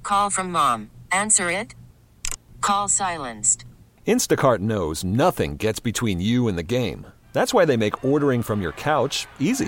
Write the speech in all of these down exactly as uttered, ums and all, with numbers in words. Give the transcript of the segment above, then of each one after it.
Call from mom. Answer it. Call silenced. Instacart knows nothing gets between you and the game. That's why they make ordering from your couch easy.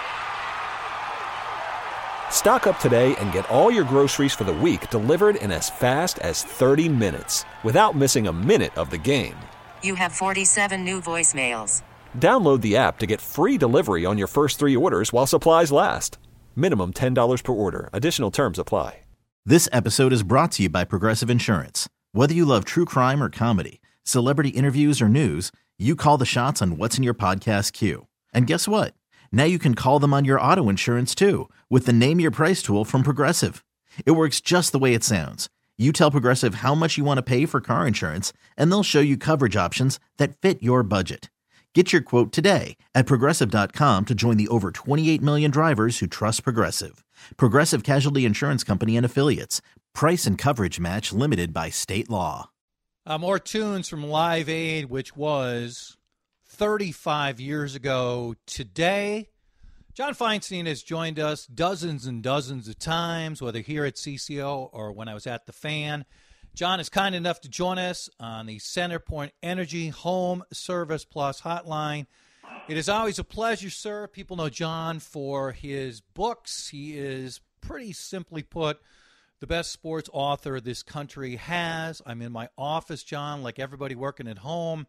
Stock up today and get all your groceries for the week delivered in as fast as thirty minutes without missing a minute of the game. You have forty-seven new voicemails. Download the app to get free delivery on your first three orders while supplies last. Minimum ten dollars per order. Additional terms apply. This episode is brought to you by Progressive Insurance. Whether you love true crime or comedy, celebrity interviews or news, you call the shots on what's in your podcast queue. And guess what? Now you can call them on your auto insurance too with the Name Your Price tool from Progressive. It works just the way it sounds. You tell Progressive how much you want to pay for car insurance, and they'll show you coverage options that fit your budget. Get your quote today at Progressive dot com to join the over twenty-eight million drivers who trust Progressive. Progressive Casualty Insurance Company and Affiliates. Price and coverage match limited by state law. Uh, more tunes from Live Aid, which was thirty-five years ago today. John Feinstein has joined us dozens and dozens of times, whether here at C C O or when I was at the Fan. John is kind enough to join us on the CenterPoint Energy Home Service Plus hotline. It is always a pleasure, sir. People know John for his books. He is, pretty simply put, the best sports author this country has. I'm in my office, John, like everybody working at home,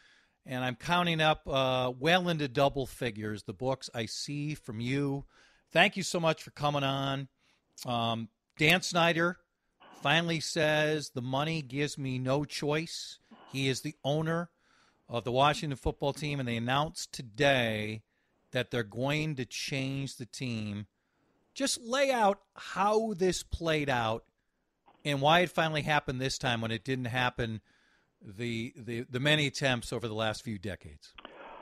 and I'm counting up uh, well into double figures the books I see from you. Thank you so much for coming on. Um, Dan Snyder finally says the money gives me no choice. He is the owner of the Washington football team, and they announced today that they're going to change the team. Just lay out how this played out and why it finally happened this time when it didn't happen the the, the many attempts over the last few decades.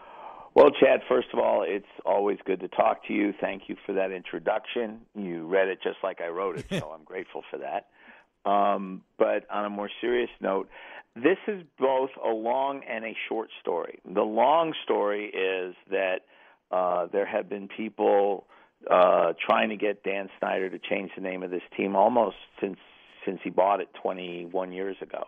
Well, Chad, first of all, it's always good to talk to you. Thank you for that introduction. You read it just like I wrote it, so I'm grateful for that. Um, but on a more serious note, this is both a long and a short story. The long story is that uh, there have been people uh, trying to get Dan Snyder to change the name of this team almost since since he bought it twenty-one years ago.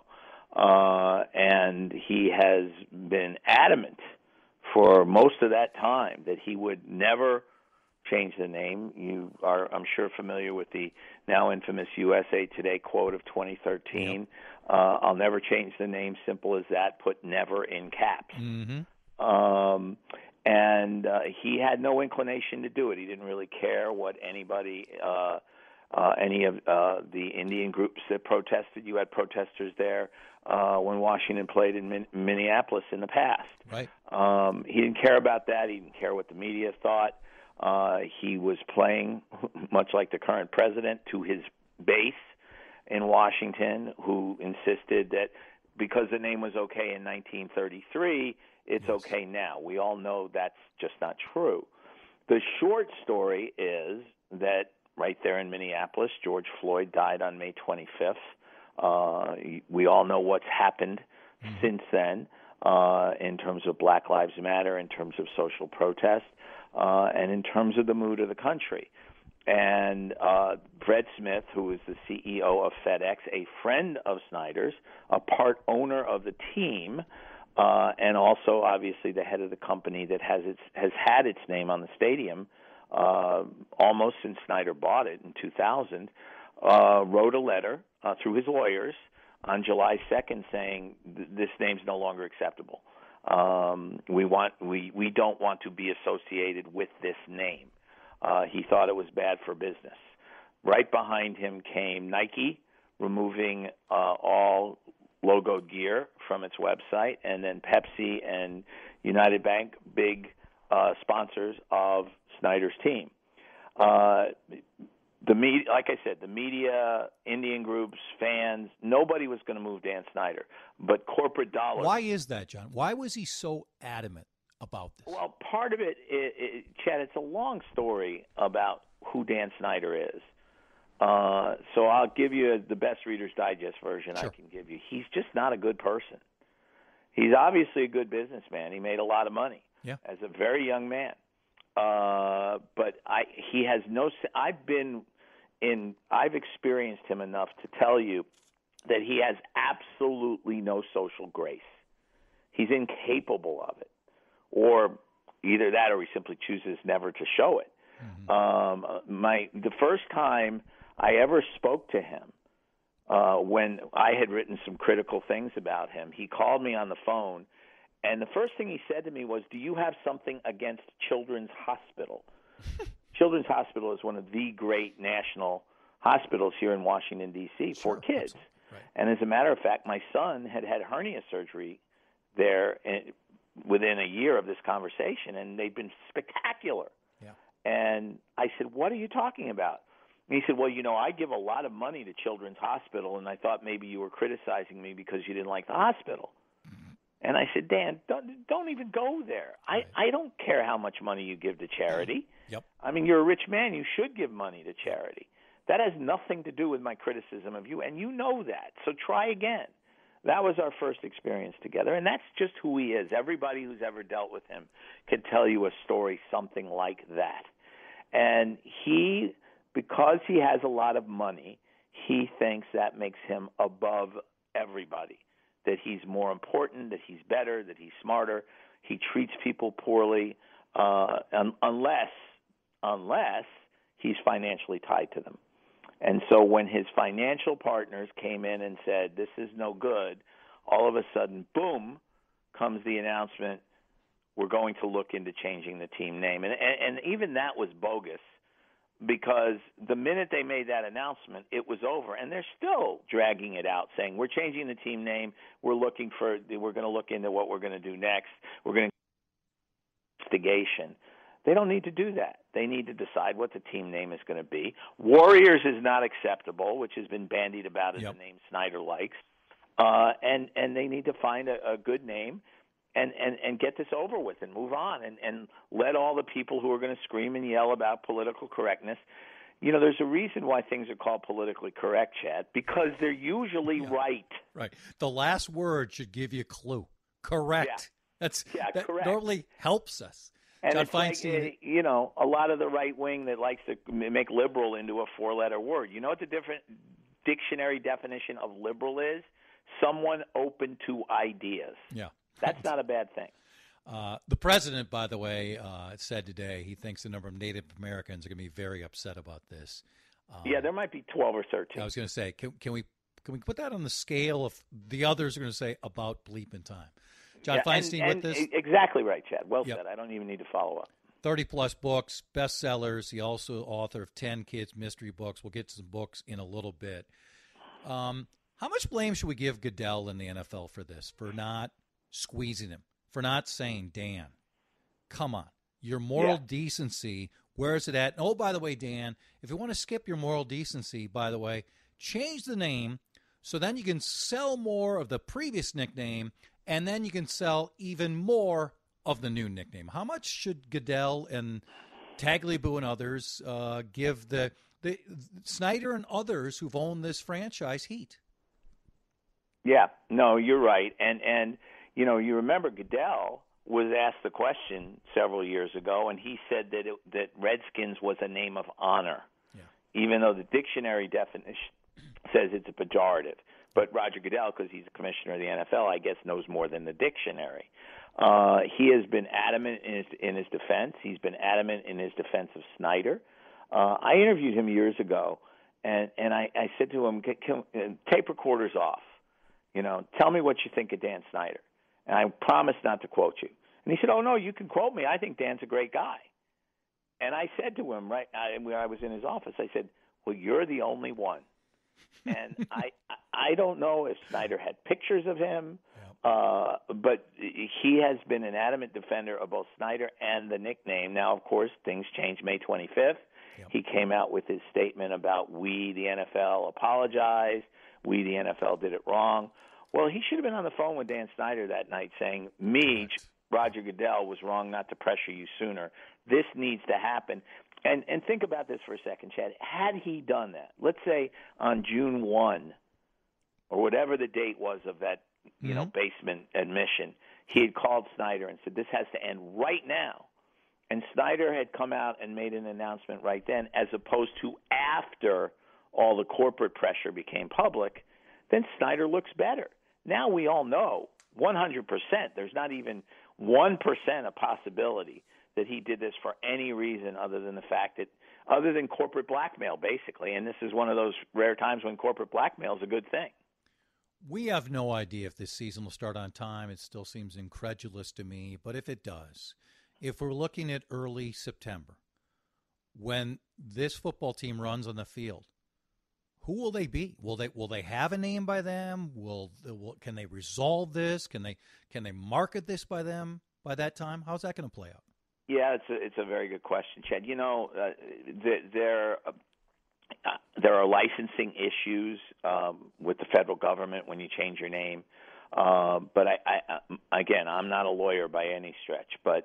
Uh, and he has been adamant for most of that time that he would never change the name. You are, I'm sure, familiar with the now infamous U S A Today quote of twenty thirteen. Yep. Uh, I'll never change the name, simple as that, put never in caps. Mm-hmm. Um, and uh, he had no inclination to do it. He didn't really care what anybody, uh, uh, any of uh, the Indian groups that protested. You had protesters there uh, when Washington played in Min- Minneapolis in the past. Right. Um, he didn't care about that. He didn't care what the media thought. Uh, he was playing, much like the current president, to his base in Washington, who insisted that because the name was okay in nineteen thirty-three, it's yes. okay now. We all know that's just not true. The short story is that right there in Minneapolis, George Floyd died on May twenty-fifth. Uh, we all know what's happened mm-hmm. since then uh, in terms of Black Lives Matter, in terms of social protest. Uh, and in terms of the mood of the country. And uh, Fred Smith, who is the C E O of FedEx, a friend of Snyder's, a part owner of the team, uh, and also obviously the head of the company that has its has had its name on the stadium uh, almost since Snyder bought it in two thousand, uh, wrote a letter uh, through his lawyers on July second saying this name's no longer acceptable. Um, we want we, we don't want to be associated with this name. Uh, he thought it was bad for business. Right behind him came Nike, removing uh, all logoed gear from its website, and then Pepsi and United Bank, big uh, sponsors of Snyder's team. Uh, the media, like I said, the media, Indian groups, fans, nobody was going to move Dan Snyder, but corporate dollars. Why is that, John? Why was he so adamant about this? Well, part of it, it, it Chad, it's a long story about who Dan Snyder is. Uh, so I'll give you the best Reader's Digest version sure. I can give you. He's just not a good person. He's obviously a good businessman. He made a lot of money yeah. as a very young man. Uh, but I, he has no. I've been in I've experienced him enough to tell you that he has absolutely no social grace. He's incapable of it, or either that, or he simply chooses never to show it. Mm-hmm. Um, my the first time I ever spoke to him, uh, when I had written some critical things about him, he called me on the phone, and the first thing he said to me was, "Do you have something against Children's Hospital?" Children's Hospital is one of the great national hospitals here in Washington, D C for sure, kids. right. And as a matter of fact, my son had had hernia surgery there in, within a year of this conversation, and they've been spectacular. Yeah. And I said, "What are you talking about?" And he said, "Well, you know, I give a lot of money to Children's Hospital, and I thought maybe you were criticizing me because you didn't like the hospital." Mm-hmm. And I said, "Dan, don't, don't even go there. Right. I, I don't care how much money you give to charity. Yep. I mean, you're a rich man. You should give money to charity. That has nothing to do with my criticism of you, and you know that. So try again." That was our first experience together, and that's just who he is. Everybody who's ever dealt with him can tell you a story something like that. And he, because he has a lot of money, he thinks that makes him above everybody, that he's more important, that he's better, that he's smarter. He treats people poorly uh, un- unless, unless he's financially tied to them. And so when his financial partners came in and said, "This is no good," all of a sudden, boom, comes the announcement, "We're going to look into changing the team name." And, and, and even that was bogus, because the minute they made that announcement, it was over. And they're still dragging it out, saying, "We're changing the team name. We're looking for, we're going to look into what we're going to do next. We're going to investigation." They don't need to do that. They need to decide what the team name is going to be. Warriors is not acceptable, which has been bandied about as yep. a name Snyder likes. Uh, and, and they need to find a, a good name and, and, and get this over with and move on, and, and let all the people who are going to scream and yell about political correctness. You know, there's a reason why things are called politically correct, Chad, because they're usually yeah. right. Right. The last word should give you a clue. Correct. Yeah. That's yeah, that correct. normally helps us. And John it's like, Feinstein, you know, a lot of the right wing that likes to make liberal into a four-letter word. You know what the different dictionary definition of liberal is? Someone open to ideas. Yeah. That's not a bad thing. Uh, the president, by the way, uh, said today he thinks the number of Native Americans are going to be very upset about this. Um, yeah, there might be twelve or thirteen. I was going to say, can, can we can we put that on the scale of the others are going to say about bleeping time? John yeah, Feinstein and, and with this? Exactly right, Chad. Well yep. said. I don't even need to follow up. thirty-plus books, bestsellers. He also author of ten kids' mystery books. We'll get to some books in a little bit. Um, how much blame should we give Goodell in the N F L for this, for not squeezing him, for not saying, "Dan, come on, your moral yeah. decency, where is it at?" And, oh, by the way, Dan, if you want to skip your moral decency, by the way, change the name so then you can sell more of the previous nickname, and then you can sell even more of the new nickname. How much should Goodell and Tagliabue and others uh, give the, the Snyder and others who've owned this franchise heat? Yeah, no, you're right. And, and you know, you remember Goodell was asked the question several years ago, and he said that it, that Redskins was a name of honor, yeah. even though the dictionary definition says it's a pejorative. But Roger Goodell, because he's a commissioner of the N F L, I guess knows more than the dictionary. Uh, he has been adamant in his, in his defense. He's been adamant in his defense of Snyder. Uh, I interviewed him years ago, and, and I, I said to him, can, can, tape recorders off. You know, tell me what you think of Dan Snyder. And I promise not to quote you. And he said, "Oh, no, you can quote me. I think Dan's a great guy." And I said to him, right when I was in his office, I said, "Well, you're the only one." And I I don't know if Snyder had pictures of him, uh, but he has been an adamant defender of both Snyder and the nickname. Now, of course, things changed May twenty-fifth. Yep. He came out with his statement about we, the N F L, apologized. We, the N F L, did it wrong. Well, he should have been on the phone with Dan Snyder that night saying, me, Roger Goodell, was wrong not to pressure you sooner. This needs to happen. And and think about this for a second, Chad. Had he done that, let's say on June first or whatever the date was of that, you mm-hmm. know, basement admission, he had called Snyder and said, this has to end right now. and Snyder had come out and made an announcement right then, as opposed to after all the corporate pressure became public, then Snyder looks better. Now we all know one hundred percent, there's not even one percent a possibility that he did this for any reason other than the fact that, other than corporate blackmail, basically. And this is one of those rare times when corporate blackmail is a good thing. We have no idea if this season will start on time. It still seems incredulous to me. But if it does, if we're looking at early September, when this football team runs on the field, who will they be? Will they will they have a name by them? Will, will can they resolve this? Can they can they market this by them by that time? How's that going to play out? Yeah, it's a it's a very good question, Chad. You know, uh, there uh, there are licensing issues um, with the federal government when you change your name. Uh, but I, I again, I'm not a lawyer by any stretch, but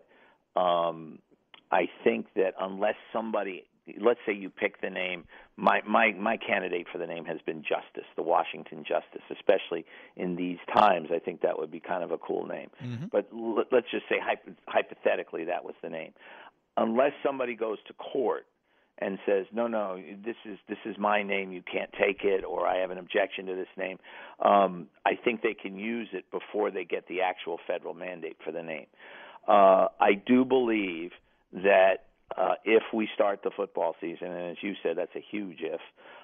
um, I think that unless somebody, let's say you pick the name, my, my, my candidate for the name has been Justice, the Washington Justice, especially in these times. I think that would be kind of a cool name. Mm-hmm. But l- let's just say hypo- hypothetically that was the name. Unless somebody goes to court and says, no, no, this is this is my name, you can't take it, or I have an objection to this name, um, I think they can use it before they get the actual federal mandate for the name. Uh, I do believe that Uh, if we start the football season, and as you said, that's a huge if,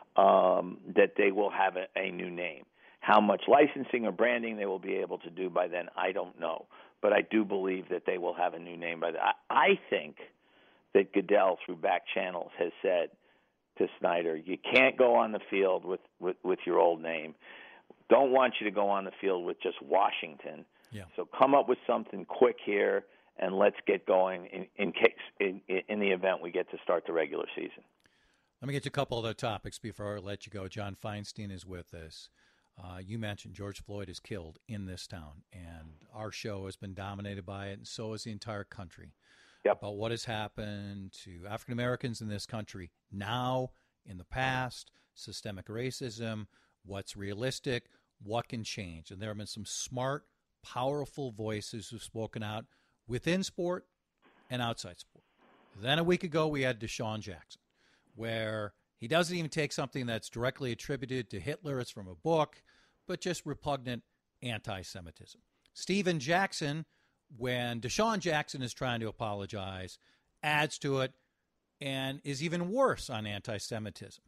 um, that they will have a, a new name. How much licensing or branding they will be able to do by then, I don't know. But I do believe that they will have a new name by then. I, I think that Goodell, through back channels, has said to Snyder, you can't go on the field with, with, with your old name. Don't want you to go on the field with just Washington. Yeah. So come up with something quick here, and let's get going in, in case in, in the event we get to start the regular season. Let me get to a couple other topics before I let you go. John Feinstein is with us. Uh, you mentioned George Floyd is killed in this town, and our show has been dominated by it, and so has the entire country. Yep. About what has happened to African Americans in this country now, in the past, systemic racism, what's realistic, what can change. And there have been some smart, powerful voices who've spoken out within sport and outside sport. Then a week ago, we had Deshaun Jackson, where he doesn't even take something that's directly attributed to Hitler, it's from a book, but just repugnant anti-Semitism. Steven Jackson, when Deshaun Jackson is trying to apologize, adds to it and is even worse on anti-Semitism.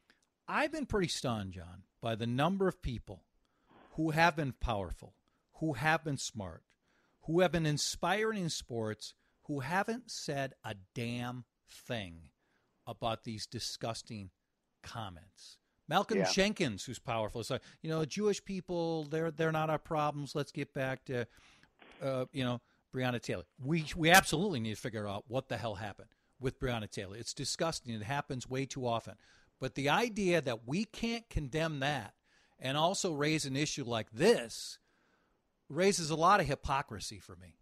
I've been pretty stunned, John, by the number of people who have been powerful, who have been smart, who have been inspiring in sports, who haven't said a damn thing about these disgusting comments. Malcolm yeah. Jenkins, who's powerful, is like, you know, Jewish people, they're they're not our problems. Let's get back to, uh, you know, Breonna Taylor. We we absolutely need to figure out what the hell happened with Breonna Taylor. It's disgusting. It happens way too often. But the idea that we can't condemn that and also raise an issue like this raises a lot of hypocrisy for me.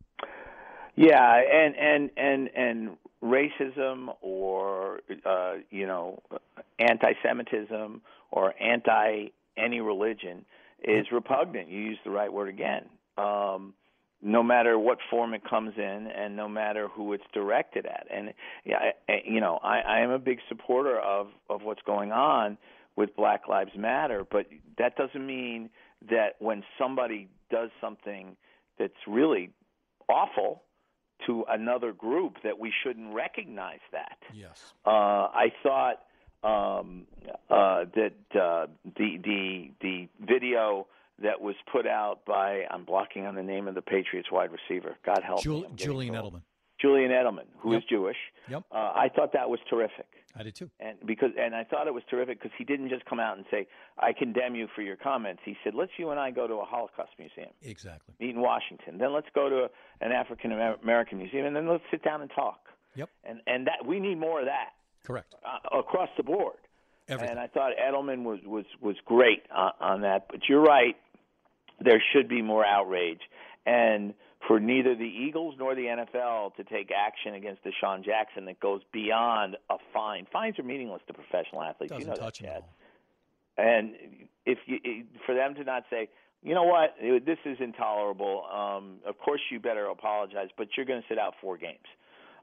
Yeah, and and and and racism or uh, you know, anti-Semitism or anti any religion is repugnant. You used the right word again. Um, no matter what form it comes in, and no matter who it's directed at. And yeah, I, you know, I, I am a big supporter of of what's going on with Black Lives Matter, but that doesn't mean that when somebody does something that's really awful to another group that we shouldn't recognize that. Yes. Uh, I thought um, uh, that uh, the the the video that was put out by, I'm blocking on the name of the Patriots wide receiver. God help Jul- me. Julian Edelman. Julian Edelman, who Yep. is Jewish. Yep. Uh, I thought that was terrific. I did too. And because and I thought it was terrific because he didn't just come out and say, I condemn you for your comments. He said, let's you and I go to a Holocaust museum. Exactly. Meet in Washington. Then let's go to an African American museum, and then let's sit down and talk. Yep. And and that we need more of that. Correct. Uh, across the board. Everything. And I thought Edelman was was was great on, on that. But you're right. There should be more outrage. And for neither the Eagles nor the N F L to take action against Deshaun Jackson that goes beyond a fine. Fines are meaningless to professional athletes. Doesn't you know touch that, them Chad. at all. And if you, for them to not say, you know what, this is intolerable. Um, of course, you better apologize, but you're going to sit out four games.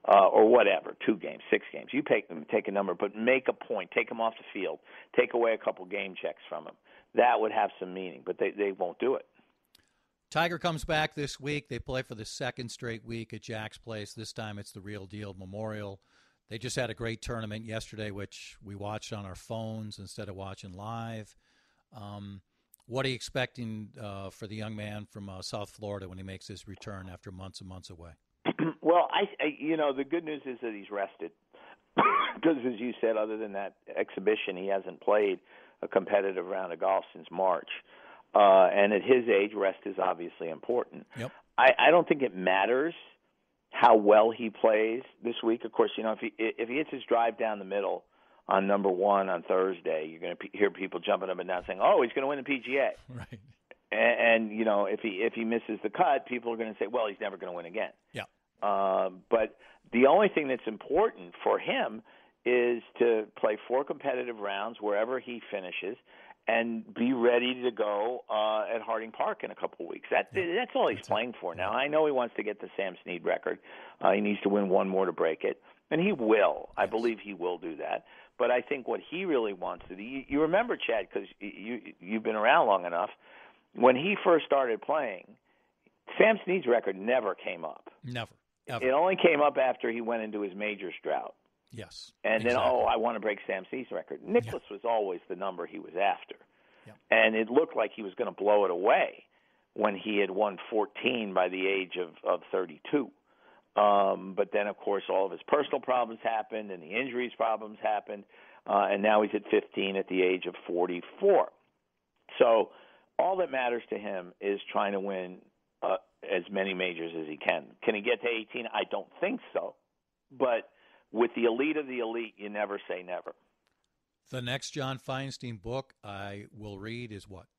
uh, or whatever, two games, six games. You take take a number, but make a point. Take him off the field. Take away a couple game checks from him. That would have some meaning, but they, they won't do it. Tiger comes back this week. They play for the second straight week at Jack's Place. This time it's the Real Deal Memorial. They just had a great tournament yesterday, which we watched on our phones instead of watching live. Um, what are you expecting uh, for the young man from uh, South Florida when he makes his return after months and months away? Well, I, I you know, the good news is that he's rested. Because, as you said, other than that exhibition, he hasn't played a competitive round of golf since March. Uh, and at his age, rest is obviously important. Yep. I, I don't think it matters how well he plays this week. Of course, you know, if he if he hits his drive down the middle on number one on Thursday, you're going to p- hear people jumping up and down saying, "Oh, he's going to win the P G A." Right. And, and you know, if he if he misses the cut, people are going to say, "Well, he's never going to win again." Yeah. Uh, but the only thing that's important for him is to play four competitive rounds wherever he finishes, and be ready to go uh, at Harding Park in a couple of weeks. That yeah. That's all he's that's playing it. for now. I know he wants to get the Sam Snead record. Uh, he needs to win one more to break it, and he will. Yes. I believe he will do that. But I think what he really wants to do, you, you remember, Chad, because you, you've been around long enough, when he first started playing, Sam Snead's record never came up. Never. Ever. It only came up after he went into his majors drought. Yes. And exactly. then, oh, I want to break Sam Snead's record. Nicklaus yeah. was always the number he was after. Yeah. And it looked like he was going to blow it away when he had won fourteen by the age of, of thirty-two. Um, but then, of course, all of his personal problems happened and the injuries problems happened, uh, and now he's at fifteen at the age of forty-four. So all that matters to him is trying to win uh, as many majors as he can. Can he get to eighteen? I don't think so. But with the elite of the elite, you never say never. The next John Feinstein book I will read is what?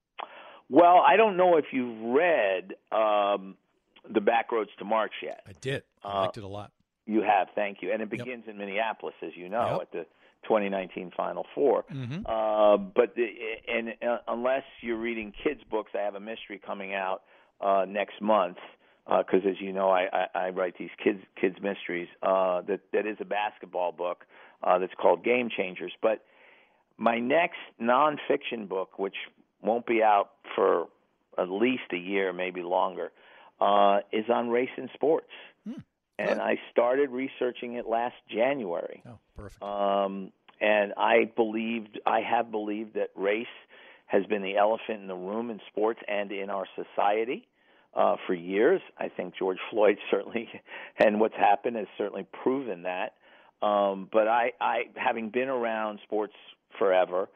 Well, I don't know if you've read um, The Backroads to March yet. I did. I uh, liked it a lot. You have, thank you. And it begins yep. in Minneapolis, as you know, yep. at the twenty nineteen Final Four. Mm-hmm. Uh, but the, and uh, unless you're reading kids' books, I have a mystery coming out uh, next month. Because, uh, as you know, I, I, I write these kids kids mysteries. Uh, that that is a basketball book uh, that's called Game Changers. But my next nonfiction book, which won't be out for at least a year, maybe longer, uh, is on race and sports. Hmm. And Good. I started researching it last January. Oh, perfect. Um, and I believed, I have believed that race has been the elephant in the room in sports and in our society. Uh, for years. I think George Floyd certainly, and what's happened has certainly proven that. Um, but I, I, having been around sports forever,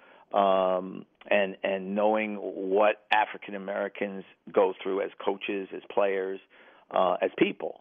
um, and and knowing what African Americans go through as coaches, as players, uh, as people,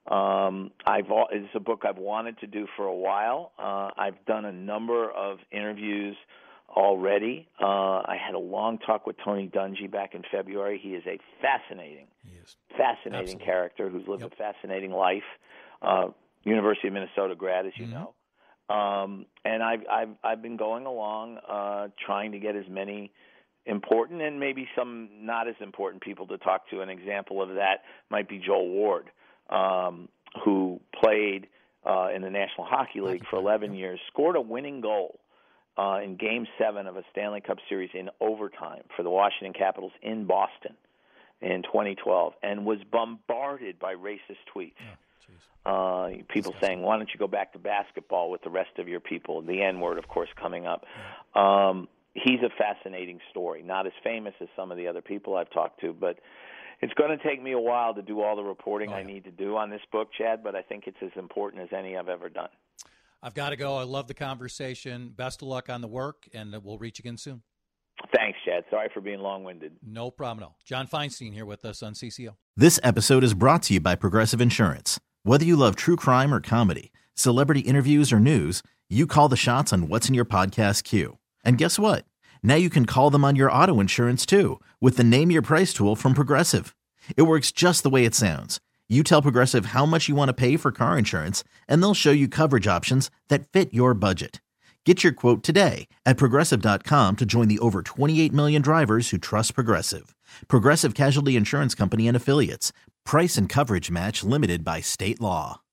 um, I've it's a book I've wanted to do for a while. Uh, I've done a number of interviews already. Uh, I had a long talk with Tony Dungy back in February. He is a fascinating, he is. fascinating Absolutely. character who's lived yep. a fascinating life. Uh, University of Minnesota grad, as you mm-hmm. know. Um, and I've, I've I've been going along uh, trying to get as many important and maybe some not as important people to talk to. An example of that might be Joel Ward, um, who played uh, in the National Hockey League Hockey for eleven yep. years, scored a winning goal Uh, in Game seven of a Stanley Cup Series in overtime for the Washington Capitals in Boston in twenty twelve, and was bombarded by racist tweets. Oh, uh, people saying, why don't you go back to basketball with the rest of your people? The N-word, of course, coming up. Yeah. Um, he's a fascinating story, not as famous as some of the other people I've talked to, but it's going to take me a while to do all the reporting oh, yeah. I need to do on this book, Chad, but I think it's as important as any I've ever done. I've got to go. I love the conversation. Best of luck on the work, and we'll reach again soon. Thanks, Chad. Sorry for being long-winded. No problem at all. John Feinstein here with us on C C O. This episode is brought to you by Progressive Insurance. Whether you love true crime or comedy, celebrity interviews or news, you call the shots on what's in your podcast queue. And guess what? Now you can call them on your auto insurance, too, with the Name Your Price tool from Progressive. It works just the way it sounds. You tell Progressive how much you want to pay for car insurance, and they'll show you coverage options that fit your budget. Get your quote today at Progressive dot com to join the over twenty-eight million drivers who trust Progressive. Progressive Casualty Insurance Company and Affiliates. Price and coverage match limited by state law.